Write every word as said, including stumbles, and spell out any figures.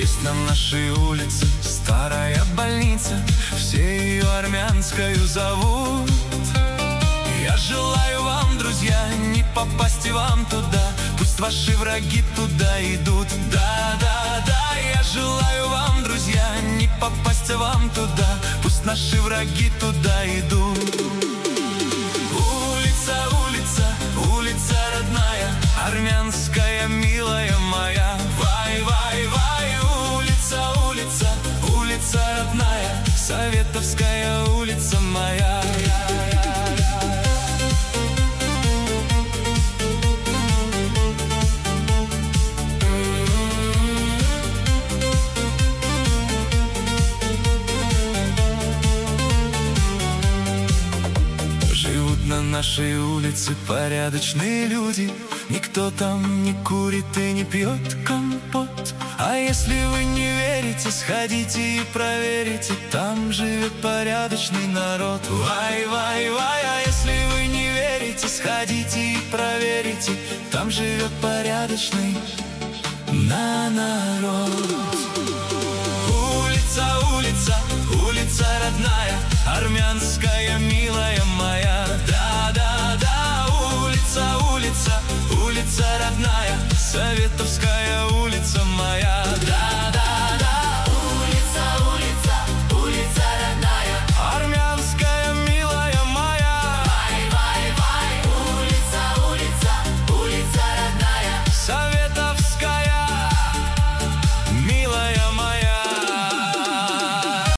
Есть на нашей улице старая больница, все ее армянскою зовут. Я желаю вам, друзья, не попасть и вам туда, пусть ваши враги туда идут. Да, да, да, я желаю вам, друзья, не попасть и вам туда, пусть наши враги туда идут. Улица, улица, улица родная, армянская, милая моя. Вай, вай, вай, улица, улица, улица родная, Советовская улица моя. На нашей улице порядочные люди, никто там не курит и не пьет компот. А если вы не верите, сходите и проверите, там живет порядочный народ. Вай, вай, вай, а если вы не верите, сходите и проверите, там живет порядочный на народ. Улица, улица, улица родная, армянская, милая